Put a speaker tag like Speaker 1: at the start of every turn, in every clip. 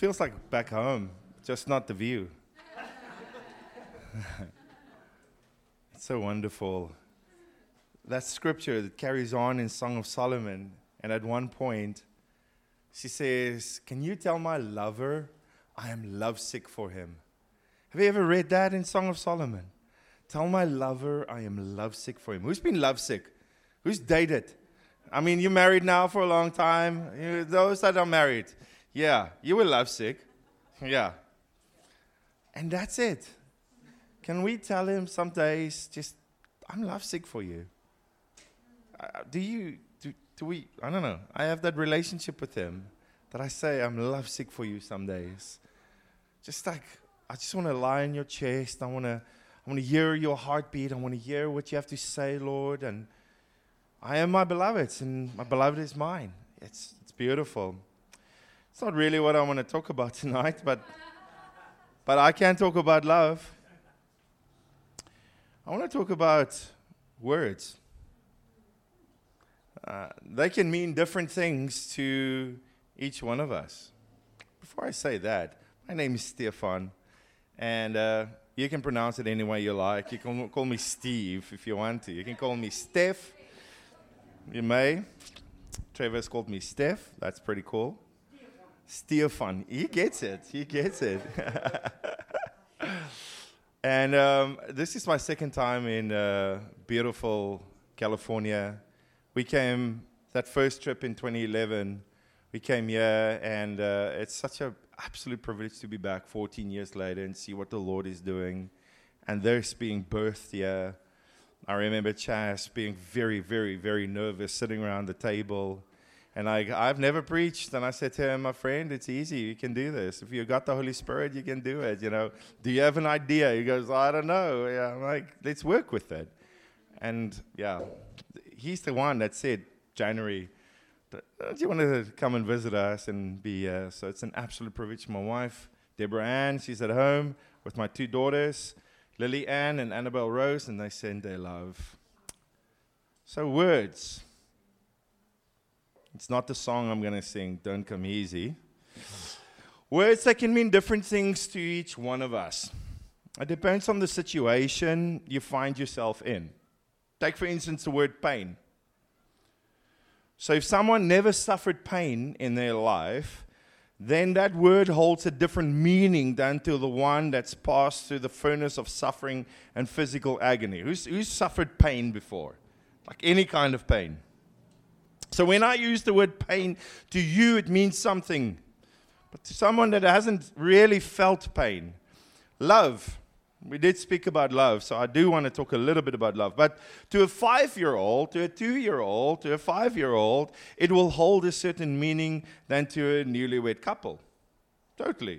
Speaker 1: feels like back home, just not the view. It's so wonderful. That scripture that carries on in Song of Solomon, and at one point, she says, "Can you tell my lover I am lovesick for him?" Have you ever read that in Song of Solomon? Tell my lover I am lovesick for him. Who's been lovesick? Who's dated? I mean, you're married now for a long time. Those that are married, yeah, you were lovesick. Yeah. And that's it. Can we tell him some days, just, I'm lovesick for you? Do we, I don't know. I have that relationship with him that I say, I'm lovesick for you some days. Just like, I just want to lie in your chest. I want to hear your heartbeat. I want to hear what you have to say, Lord. And I am my beloved's, and my beloved is mine. It's beautiful. It's not really what I want to talk about tonight, but I can talk about love. I want to talk about words. They can mean different things to each one of us. Before I say that, my name is Stefan, and you can pronounce it any way you like. You can call me Steve if you want to. You can call me Steph. You may. Trevor's called me Steph. That's pretty cool. Stefan. He gets it. He gets it. And this is my second time in beautiful California. We came, that first trip in 2011, we came here, and it's such an absolute privilege to be back 14 years later and see what the Lord is doing. And there's being birthed here. I remember Chas being very, very, very nervous sitting around the table. And I've never preached. And I said to him, my friend, it's easy. You can do this. If you got the Holy Spirit, you can do it. You know, do you have an idea? He goes, I don't know. Yeah, I'm like, let's work with it. And yeah, he's the one that said, January, don't you want to come and visit us and be here? So it's an absolute privilege. My wife, Deborah Ann, she's at home with my two daughters, Lily Ann and Annabelle Rose, and they send their love. So words. It's not the song I'm going to sing, Don't Come Easy. Words that can mean different things to each one of us. It depends on the situation you find yourself in. Take, for instance, the word pain. So if someone never suffered pain in their life, then that word holds a different meaning than to the one that's passed through the furnace of suffering and physical agony. Who's suffered pain before? Like any kind of pain. So when I use the word pain, to you it means something. But to someone that hasn't really felt pain, love. We did speak about love, so I do want to talk a little bit about love. But to a 5-year-old, to a 2-year-old, to a 5-year-old, it will hold a certain meaning than to a newlywed couple. Totally.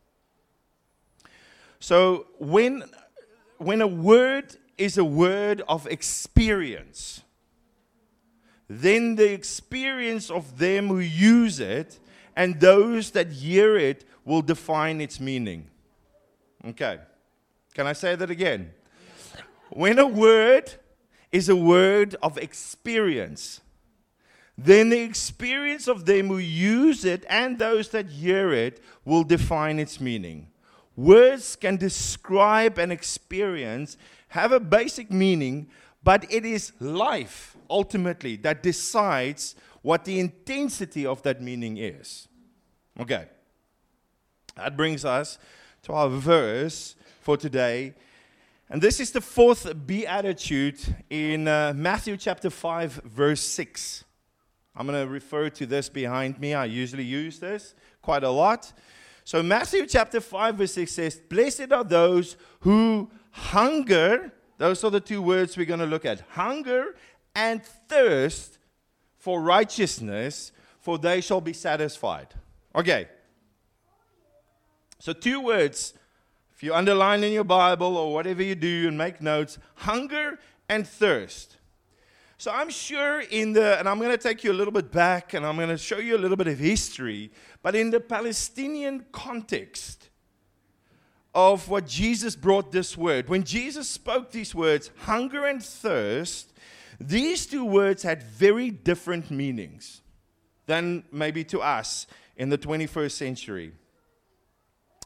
Speaker 1: So when a word is a word of experience, then the experience of them who use it and those that hear it will define its meaning. Okay. Can I say that again? When a word is a word of experience, then the experience of them who use it and those that hear it will define its meaning. Words can describe an experience, have a basic meaning, but it is life, ultimately, that decides what the intensity of that meaning is. Okay. That brings us to our verse for today. And this is the fourth beatitude in Matthew chapter 5, verse 6. I'm going to refer to this behind me. I usually use this quite a lot. So Matthew chapter 5, verse 6 says, "Blessed are those who hunger." Those are the two words we're going to look at. Hunger and thirst for righteousness, for they shall be satisfied. Okay. So two words. If you underline in your Bible or whatever you do and make notes, hunger and thirst. So I'm sure and I'm going to take you a little bit back and I'm going to show you a little bit of history, but in the Palestinian context of what Jesus brought this word, when Jesus spoke these words, hunger and thirst, these two words had very different meanings than maybe to us in the 21st century.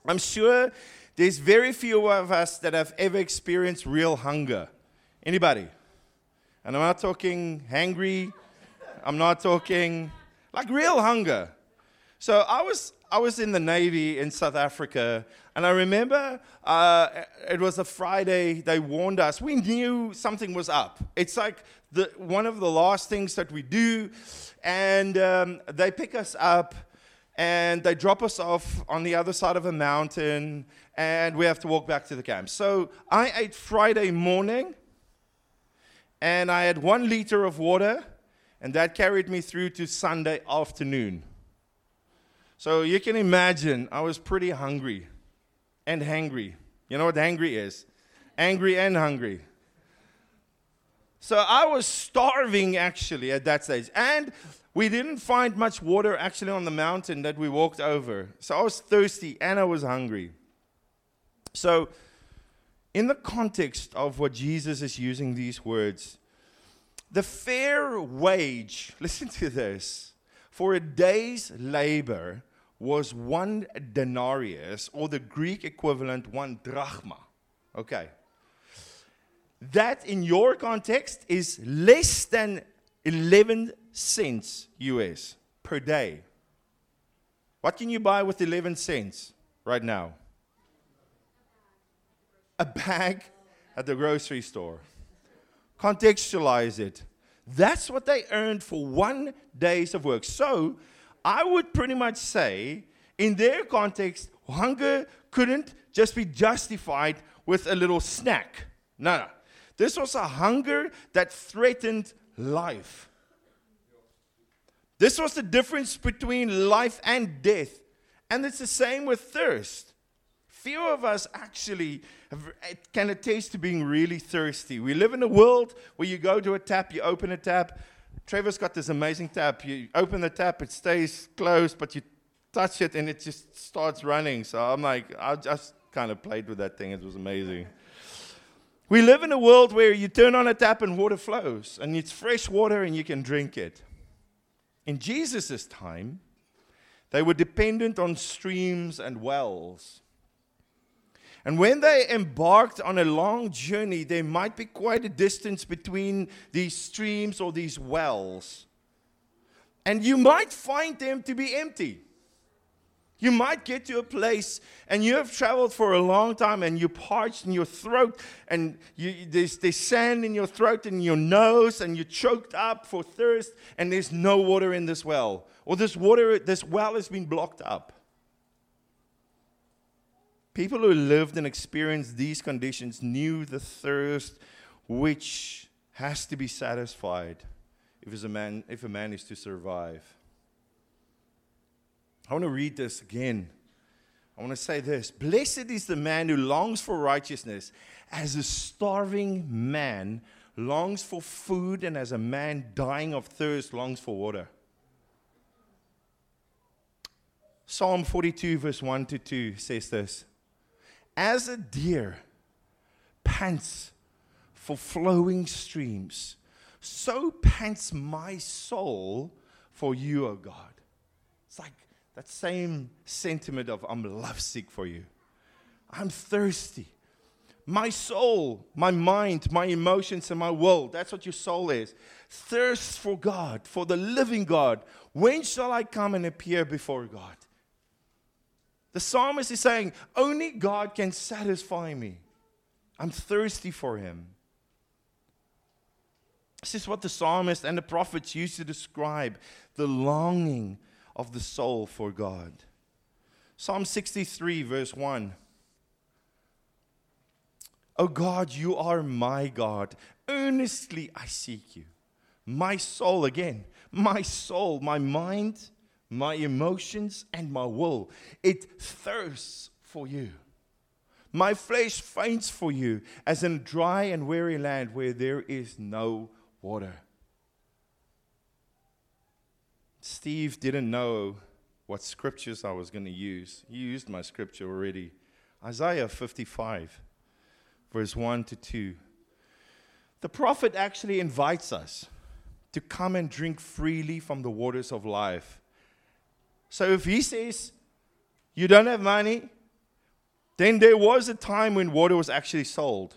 Speaker 1: I'm sure there's very few of us that have ever experienced real hunger. Anybody? And I'm not talking hangry. I'm not talking like real hunger. So I was in the Navy in South Africa, and I remember it was a Friday. They warned us. We knew something was up. It's like one of the last things that we do, and they pick us up, and they drop us off on the other side of a mountain, and we have to walk back to the camp. So I ate Friday morning, and I had 1 liter of water, and that carried me through to Sunday afternoon. So you can imagine, I was pretty hungry and hangry. You know what hangry is? Angry and hungry. So I was starving, actually, at that stage. And we didn't find much water, actually, on the mountain that we walked over. So I was thirsty and I was hungry. So in the context of what Jesus is using these words, the fair wage, listen to this, for a day's labor was 1 denarius, or the Greek equivalent, 1 drachma. Okay. That, in your context, is less than 11 cents US per day. What can you buy with 11 cents right now? A bag at the grocery store. Contextualize it. That's what they earned for 1 day's of work. So, I would pretty much say, in their context, hunger couldn't just be justified with a little snack. No. This was a hunger that threatened life. This was the difference between life and death. And it's the same with thirst. Few of us actually can attest to being really thirsty. We live in a world where you go to a tap, you open a tap. Trevor's got this amazing tap. You open the tap, it stays closed, but you touch it and it just starts running. So I'm like, I just kind of played with that thing. It was amazing. We live in a world where you turn on a tap and water flows, and it's fresh water and you can drink it. In Jesus' time, they were dependent on streams and wells. And when they embarked on a long journey, there might be quite a distance between these streams or these wells. And you might find them to be empty. You might get to a place and you have traveled for a long time and you're parched in your throat and there's sand in your throat and your nose and you're choked up for thirst and there's no water in this well. Or this well has been blocked up. People who lived and experienced these conditions knew the thirst which has to be satisfied if a man is to survive. I want to read this again. I want to say this. Blessed is the man who longs for righteousness, as a starving man longs for food, and as a man dying of thirst longs for water. Psalm 42 verse 1 to 2 says this. As a deer pants for flowing streams, so pants my soul for you, O God. It's like that same sentiment of I'm lovesick for you. I'm thirsty. My soul, my mind, my emotions, and my will, that's what your soul is. Thirsts for God, for the living God. When shall I come and appear before God? The psalmist is saying, only God can satisfy me. I'm thirsty for Him. This is what the psalmist and the prophets used to describe the longing of the soul for God. Psalm 63 verse 1. O God, you are my God. Earnestly I seek you. My soul, again, my soul, my mind, my emotions, and my will, it thirsts for you. My flesh faints for you, as in a dry and weary land where there is no water. Steve didn't know what scriptures I was going to use. He used my scripture already. Isaiah 55, verse 1 to 2. The prophet actually invites us to come and drink freely from the waters of life. So if he says, you don't have money, Then there was a time when water was actually sold.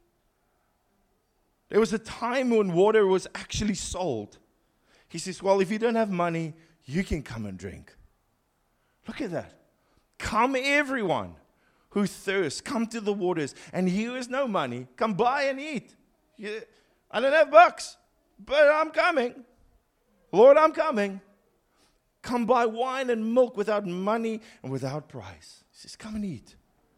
Speaker 1: There was a time when water was actually sold. He says, well, if you don't have money, you can come and drink. Look at that. Come everyone who thirsts, come to the waters. And he who has no money, come buy and eat. I don't have bucks, but I'm coming. Lord, I'm coming. Come buy wine and milk without money and without price. He says, come and eat.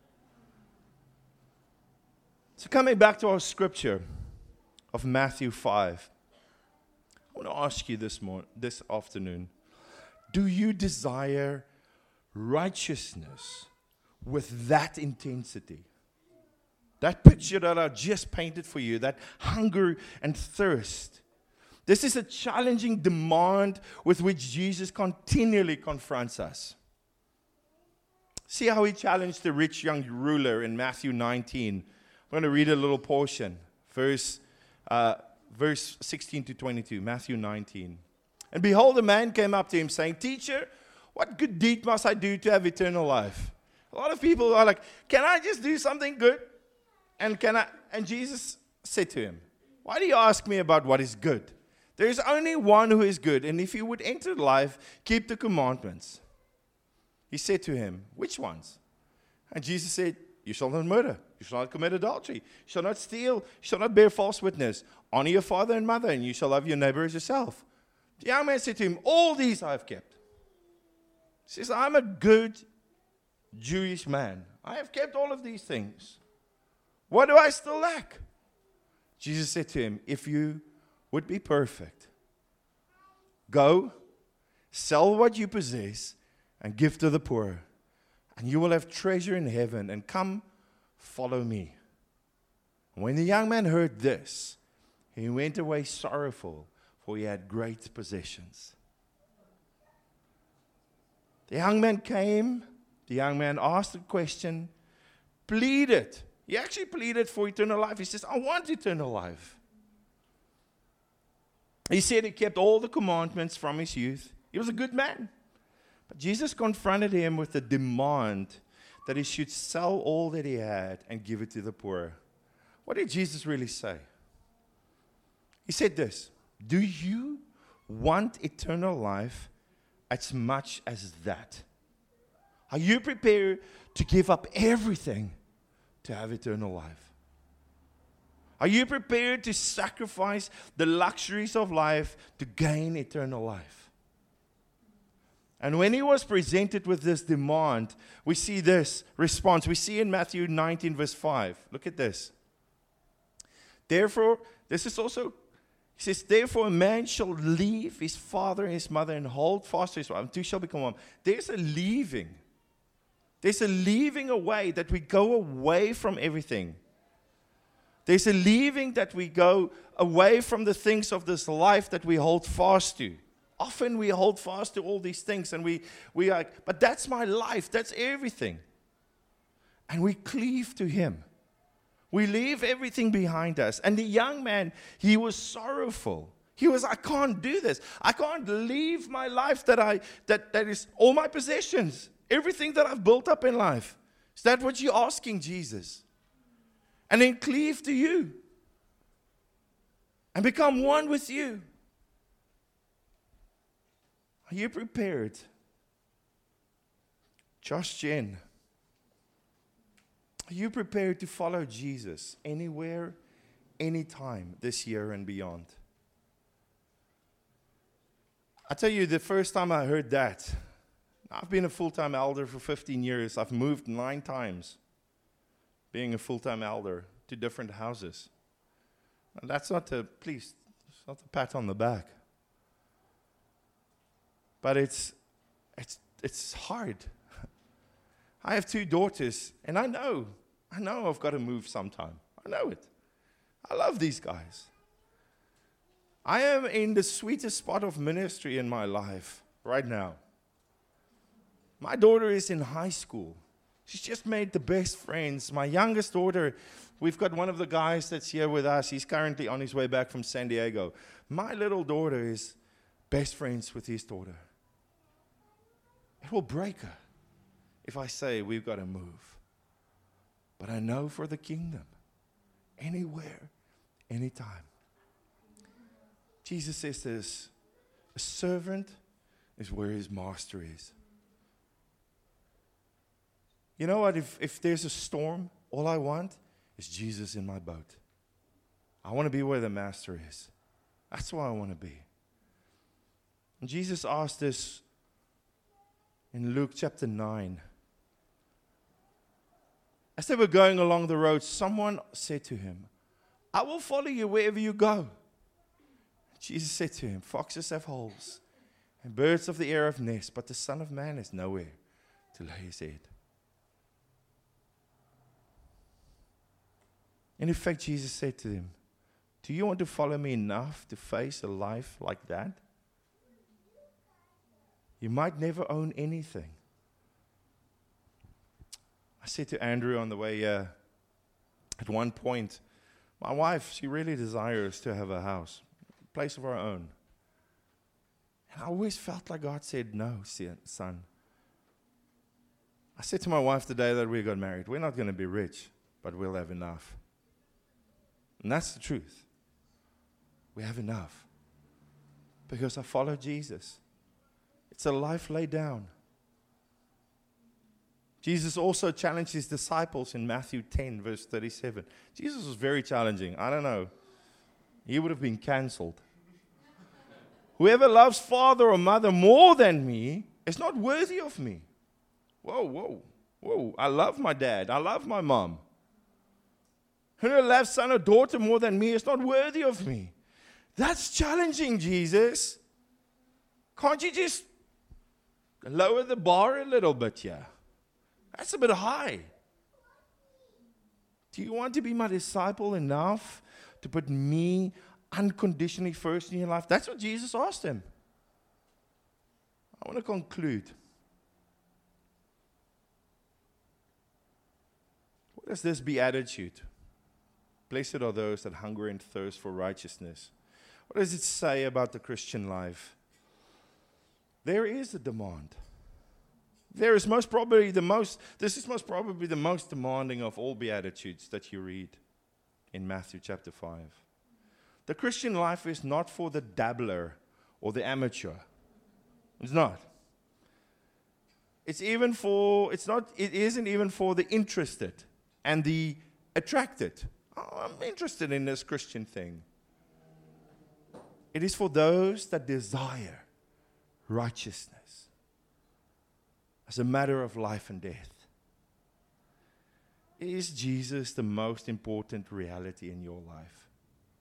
Speaker 1: So coming back to our scripture of Matthew 5, I want to ask you this afternoon, do you desire righteousness with that intensity? That picture that I just painted for you, that hunger and thirst. This is a challenging demand with which Jesus continually confronts us. See how he challenged the rich young ruler in Matthew 19. I'm going to read a little portion, verse 16 to 22, Matthew 19. And behold, a man came up to him saying, Teacher, what good deed must I do to have eternal life? A lot of people are like, can I just do something good? And Jesus said to him, why do you ask me about what is good? There is only one who is good, and if you would enter life, keep the commandments. He said to him, which ones? And Jesus said, you shall not murder, you shall not commit adultery, you shall not steal, you shall not bear false witness, honor your father and mother, and you shall love your neighbor as yourself. The young man said to him, all these I have kept. He says, I'm a good Jewish man. I have kept all of these things. What do I still lack? Jesus said to him, if you would be perfect, go, sell what you possess, and give to the poor, and you will have treasure in heaven, and come, follow me. When the young man heard this, he went away sorrowful, for he had great possessions. The young man came, the young man asked a question, pleaded. He actually pleaded for eternal life. He says, I want eternal life. He said he kept all the commandments from his youth. He was a good man. But Jesus confronted him with the demand that he should sell all that he had and give it to the poor. What did Jesus really say? He said this, do you want eternal life as much as that? Are you prepared to give up everything to have eternal life? Are you prepared to sacrifice the luxuries of life to gain eternal life? And when he was presented with this demand, we see this response. We see in Matthew 19, verse 5. Look at this. Therefore, this is also, he says, therefore a man shall leave his father and his mother and hold fast to his wife, and two shall become one. There's a leaving. There's a leaving away, that we go away from everything. There's a leaving that we go away from the things of this life that we hold fast to. Often we hold fast to all these things and we are like, but that's my life, that's everything. And we cleave to Him. We leave everything behind us. And the young man, he was sorrowful. He was, I can't do this. I can't leave my life that is all my possessions, everything that I've built up in life. Is that what you're asking, Jesus? And then cleave to you and become one with you. Are you prepared? Josh Jen, are you prepared to follow Jesus anywhere, anytime this year and beyond? I tell you, the first time I heard that, I've been a full-time elder for 15 years. I've moved 9 times. Being a full-time elder to different houses. And that's not a, please, it's not a pat on the back. But it's hard. I have 2 daughters, and I know I've got to move sometime. I know it. I love these guys. I am in the sweetest spot of ministry in my life right now. My daughter is in high school. She's just made the best friends. My youngest daughter, we've got one of the guys that's here with us. He's currently on his way back from San Diego. My little daughter is best friends with his daughter. It will break her if I say we've got to move. but I know for the kingdom, anywhere, anytime. Jesus says this, a servant is where his master is. You know what? If there's a storm, all I want is Jesus in my boat. I want to be where the master is. That's where I want to be. And Jesus asked this in Luke chapter 9. As they were going along the road, someone said to him, I will follow you wherever you go. Jesus said to him, foxes have holes, and birds of the air have nests, but the Son of Man has nowhere to lay his head. In effect, Jesus said to him, do you want to follow me enough to face a life like that? You might never own anything. I said to Andrew on the way here, at one point, my wife, she really desires to have a house, a place of our own. And I always felt like God said, no, son. I said to my wife the day that we got married, we're not going to be rich, but we'll have enough. And that's the truth. We have enough. Because I follow Jesus. It's a life laid down. Jesus also challenged his disciples in Matthew 10, verse 37. Jesus was very challenging. I don't know. He would have been cancelled. Whoever loves father or mother more than me is not worthy of me. Whoa. I love my dad. I love my mom. Whoever loves son or daughter more than me is not worthy of me. That's challenging, Jesus. Can't you just lower the bar a little bit here? That's a bit high. Do you want to be my disciple enough to put me unconditionally first in your life? That's what Jesus asked him. I want to conclude. What is this beatitude? Blessed are those that hunger and thirst for righteousness. What does it say about the Christian life? There is a demand. This is most probably the most demanding of all beatitudes that you read in Matthew chapter 5. The Christian life is not for the dabbler or the amateur. It's not. It isn't even for the interested and the attracted. Oh, I'm interested in this Christian thing. It is for those that desire righteousness as a matter of life and death. Is Jesus the most important reality in your life?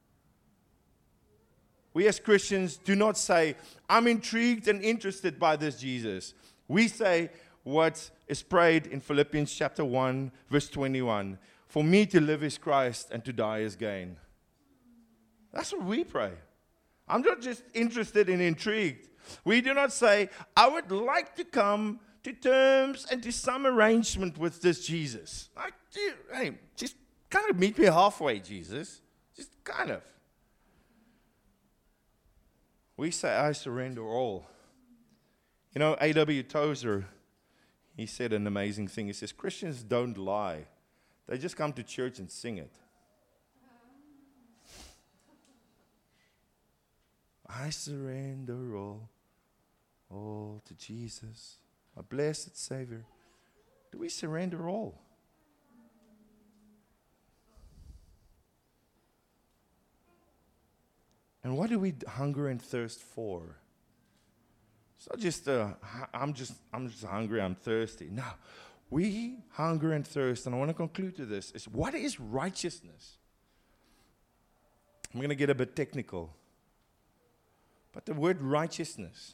Speaker 1: We as Christians do not say, I'm intrigued and interested by this Jesus. We say what is prayed in Philippians chapter 1, verse 21. For me to live is Christ and to die is gain. That's what we pray. I'm not just interested and intrigued. We do not say, I would like to come to terms and to some arrangement with this Jesus. Hey, just kind of meet me halfway, Jesus. Just kind of. We say, I surrender all. You know, A.W. Tozer, he said an amazing thing. He says, Christians don't lie. They just come to church and sing it. I surrender all to Jesus, my blessed Savior. Do we surrender all? And what do we hunger and thirst for? It's not just I'm just hungry, I'm thirsty. No, we hunger and thirst, and I want to conclude to this, is what is righteousness? I'm going to get a bit technical. But the word righteousness,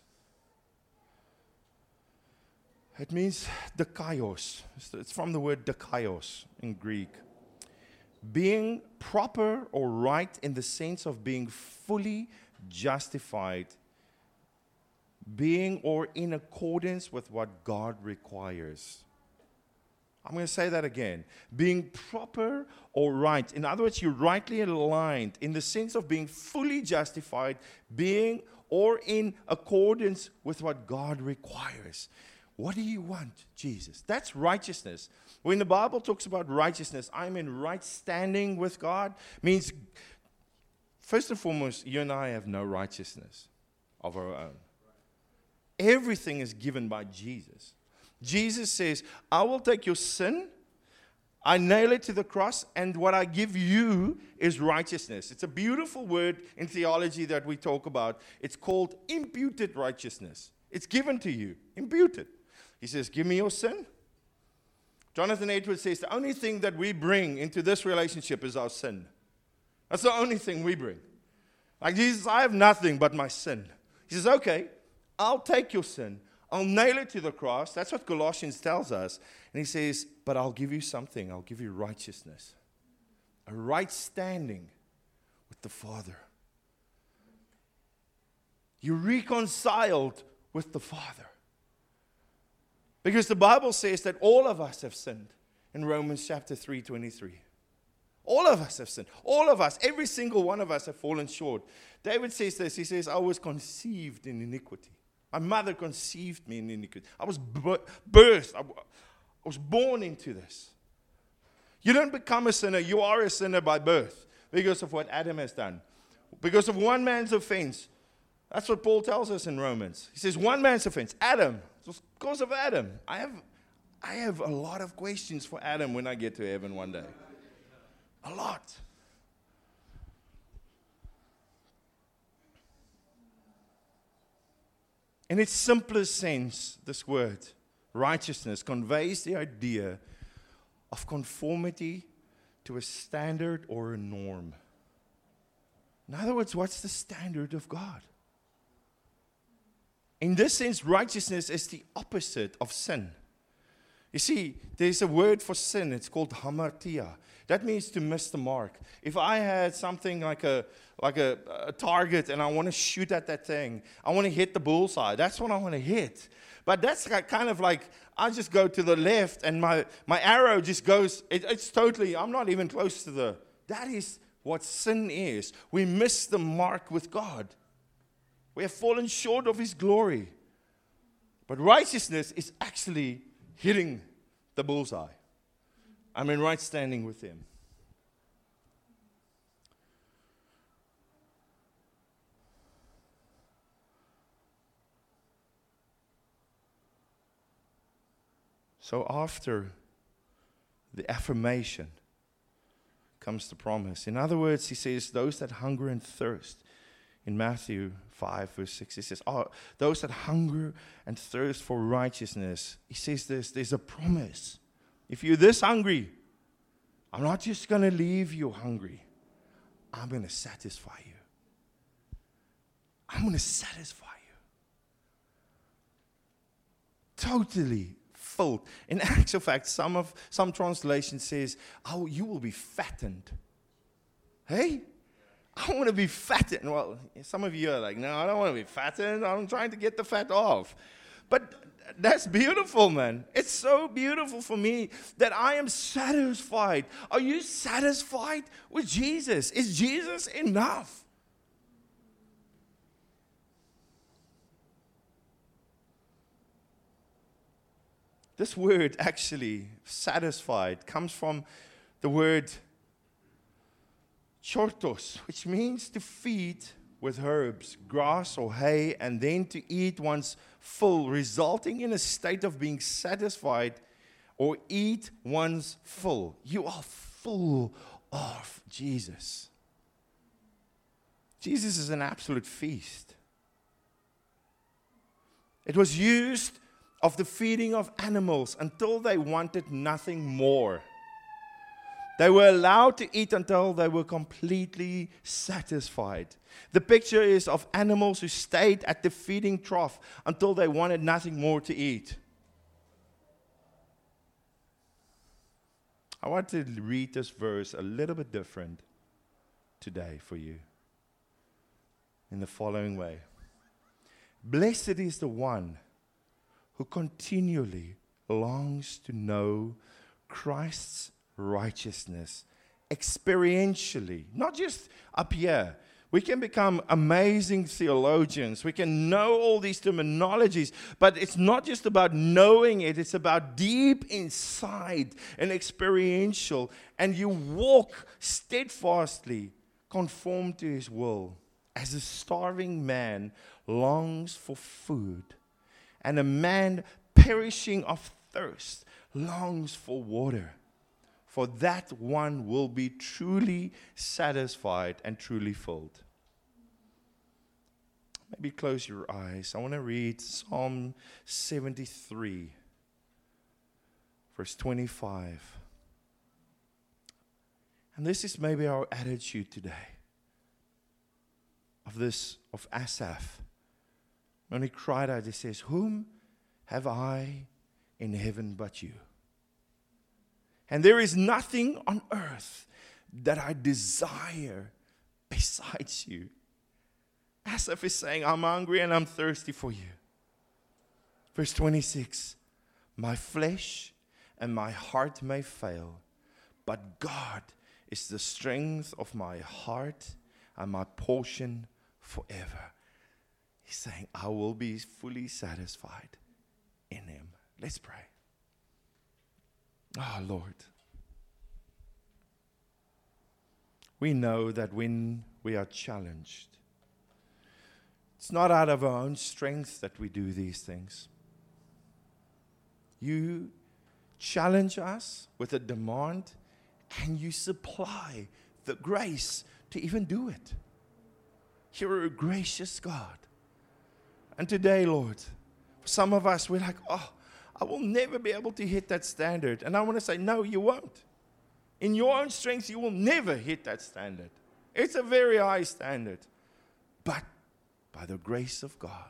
Speaker 1: it means dikaios. It's from the word dikaios in Greek. Being proper or right in the sense of being fully justified, being or in accordance with what God requires. I'm going to say that again. Being proper or right. In other words, you're rightly aligned in the sense of being fully justified, being or in accordance with what God requires. What do you want, Jesus? That's righteousness. When the Bible talks about righteousness, I'm in right standing with God, means, first and foremost, you and I have no righteousness of our own. Everything is given by Jesus. Jesus says, I will take your sin, I nail it to the cross, and what I give you is righteousness. It's a beautiful word in theology that we talk about. It's called imputed righteousness. It's given to you, imputed. He says, give me your sin. Jonathan Edwards says, the only thing that we bring into this relationship is our sin. That's the only thing we bring. Like Jesus, I have nothing but my sin. He says, okay, I'll take your sin. I'll nail it to the cross. That's what Colossians tells us. And he says, but I'll give you something. I'll give you righteousness. A right standing with the Father. You're reconciled with the Father. Because the Bible says that all of us have sinned in Romans chapter 3:23. All of us have sinned. All of us, every single one of us have fallen short. David says this. He says, I was conceived in iniquity. My mother conceived me in iniquity. I was birthed. I was born into this. You don't become a sinner. You are a sinner by birth because of what Adam has done. Because of one man's offense. That's what Paul tells us in Romans. He says one man's offense. Adam. It was because of Adam. I have a lot of questions for Adam when I get to heaven one day. A lot. In its simplest sense, this word, righteousness, conveys the idea of conformity to a standard or a norm. In other words, what's the standard of God? In this sense, righteousness is the opposite of sin. You see, there's a word for sin. It's called hamartia. That means to miss the mark. If I had something like a target and I want to shoot at that thing, I want to hit the bullseye. That's what I want to hit. But that's kind of like I just go to the left and my arrow just goes. It's totally. I'm not even close to the. That is what sin is. We miss the mark with God. We have fallen short of His glory. But righteousness is actually hitting the bullseye. I'm in right standing with Him. So after the affirmation comes the promise. In other words, He says, those that hunger and thirst. In Matthew 5, verse 6, He says, those that hunger and thirst for righteousness. He says this, there's a promise. If you're this hungry, I'm not just going to leave you hungry. I'm going to satisfy you. I'm going to satisfy you. Totally filled. In actual fact, some translation says, oh, you will be fattened. Hey? I want to be fattened. Well, some of you are like, no, I don't want to be fattened. I'm trying to get the fat off. But that's beautiful, man. It's so beautiful for me that I am satisfied. Are you satisfied with Jesus? Is Jesus enough? This word actually, satisfied, comes from the word chortos, which means to feed with herbs, grass or hay, and then to eat one's full, resulting in a state of being satisfied or eat one's full. You are full of Jesus. Jesus is an absolute feast. It was used of the feeding of animals until they wanted nothing more. They were allowed to eat until they were completely satisfied. The picture is of animals who stayed at the feeding trough until they wanted nothing more to eat. I want to read this verse a little bit different today for you in the following way. Blessed is the one who continually longs to know Christ's righteousness experientially, not just up here We can become amazing theologians. We can know all these terminologies, but it's not just about knowing it. It's about deep inside and experiential. And you walk steadfastly, conform to His will. As a starving man longs for food, and a man perishing of thirst longs for water, for that one will be truly satisfied and truly filled. Maybe close your eyes. I want to read Psalm 73, verse 25. And this is maybe our attitude today of Asaph. When he cried out, he says, "Whom have I in heaven but you? And there is nothing on earth that I desire besides you." Asaph is saying, I'm hungry and I'm thirsty for you. Verse 26, "My flesh and my heart may fail, but God is the strength of my heart and my portion forever." He's saying, I will be fully satisfied in Him. Let's pray. Oh, Lord. We know that when we are challenged, it's not out of our own strength that we do these things. You challenge us with a demand, and you supply the grace to even do it. You're a gracious God. And today, Lord, for some of us, we're like, I will never be able to hit that standard. And I want to say, no, you won't. In your own strength, you will never hit that standard. It's a very high standard. But by the grace of God.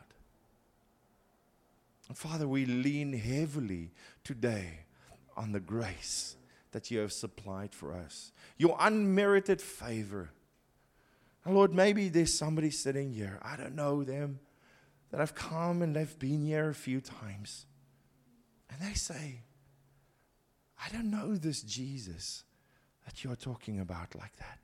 Speaker 1: And Father, we lean heavily today on the grace that you have supplied for us. Your unmerited favor. And Lord, maybe there's somebody sitting here, I don't know them, that have come and they've been here a few times. And they say, I don't know this Jesus that you're talking about like that.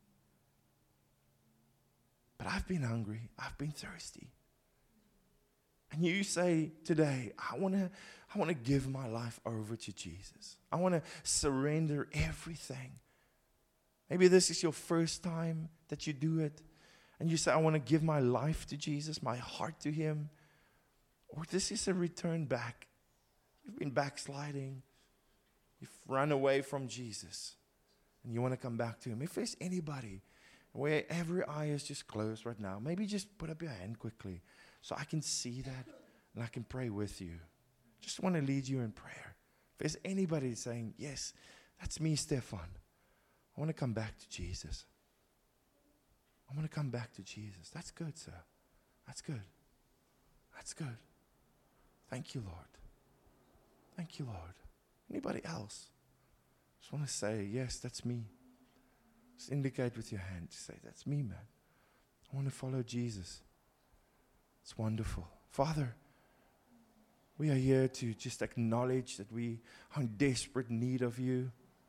Speaker 1: But I've been hungry. I've been thirsty. And you say today, I want to give my life over to Jesus. I want to surrender everything. Maybe this is your first time that you do it. And you say, I want to give my life to Jesus, my heart to Him. Or this is a return back. You've been backsliding. You've run away from Jesus. And you want to come back to Him. If there's anybody where every eye is just closed right now, maybe just put up your hand quickly so I can see that and I can pray with you. Just want to lead you in prayer. If there's anybody saying, yes, that's me, Stefan. I want to come back to Jesus. I want to come back to Jesus. That's good, sir. That's good. That's good. Thank you, Lord. Thank you, Lord. Anybody else? Just want to say, yes, that's me. Just indicate with your hand. Just say, that's me, man. I want to follow Jesus. It's wonderful. Father, we are here to just acknowledge that we are in desperate need of you.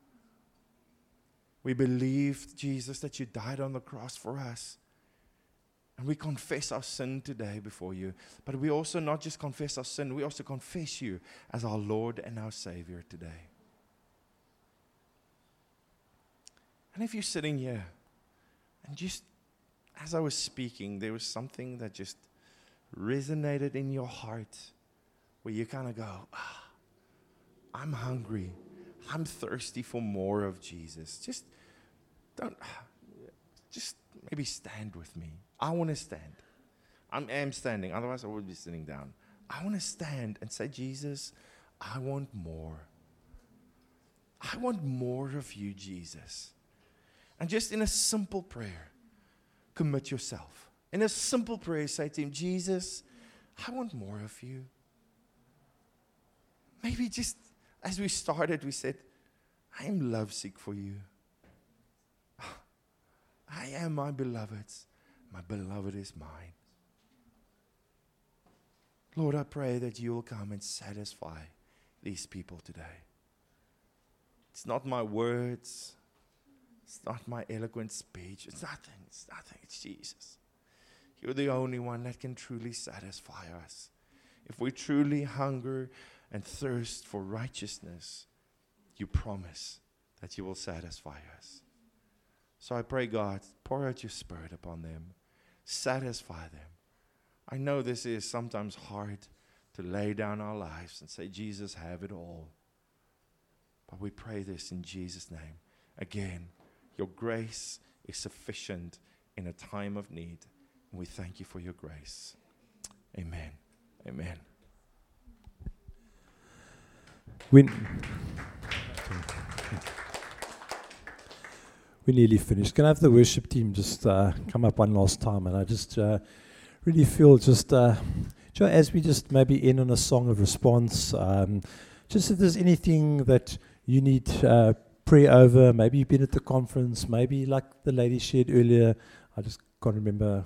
Speaker 1: We believe, Jesus, that you died on the cross for us. And we confess our sin today before you. But we also not just confess our sin, we also confess you as our Lord and our Savior today. And if you're sitting here, and just as I was speaking, there was something that just resonated in your heart, where you kind of go, I'm hungry. I'm thirsty for more of Jesus. Just maybe stand with me. I want to stand. I am standing. Otherwise, I would be sitting down. I want to stand and say, Jesus, I want more. I want more of you, Jesus. And just in a simple prayer, commit yourself. In a simple prayer, say to Him, Jesus, I want more of you. Maybe just as we started, we said, I am lovesick for you. I am my beloved's. My beloved is mine. Lord, I pray that you will come and satisfy these people today. It's not my words. It's not my eloquent speech. It's nothing. It's nothing. It's Jesus. You're the only one that can truly satisfy us. If we truly hunger and thirst for righteousness, you promise that you will satisfy us. So I pray, God, pour out your Spirit upon them. Satisfy them. I know this is sometimes hard to lay down our lives and say, Jesus, have it all. But we pray this in Jesus' name. Again, your grace is sufficient in a time of need. And we thank you for your grace. Amen. Amen.
Speaker 2: We're nearly finished. Can I have the worship team just come up one last time? And I just really feel just, as we just maybe end on a song of response, just if there's anything that you need pray over, maybe you've been at the conference, maybe like the lady shared earlier, I just can't remember.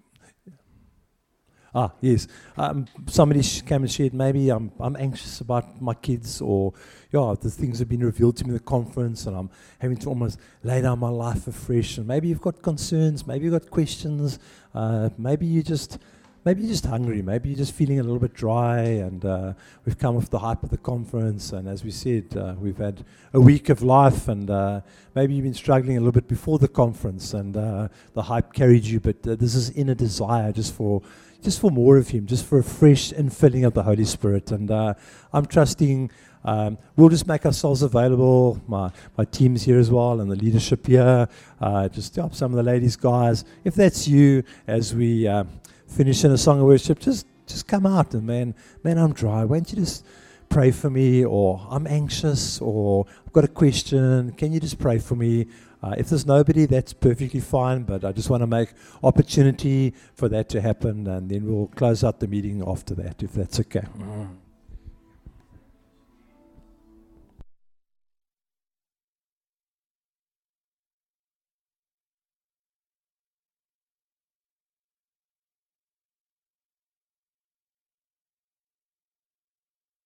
Speaker 2: Yes. Somebody came and shared, maybe I'm anxious about my kids, or the things have been revealed to me in the conference, and I'm having to almost lay down my life afresh. And maybe you've got concerns, maybe you've got questions, maybe you're just hungry, maybe you're just feeling a little bit dry, and we've come off the hype of the conference, and as we said, we've had a week of life, and maybe you've been struggling a little bit before the conference, and the hype carried you, but this is inner desire just for more of Him, just for a fresh infilling of the Holy Spirit. And I'm trusting we'll just make ourselves available. My team's here as well, and the leadership here. Just help some of the ladies, guys. If that's you, as we finish in a song of worship, just come out and man, I'm dry. Why don't you just pray for me? Or I'm anxious, or I've got a question. Can you just pray for me? If there's nobody, that's perfectly fine, but I just want to make opportunity for that to happen, and then we'll close out the meeting after that, if that's okay.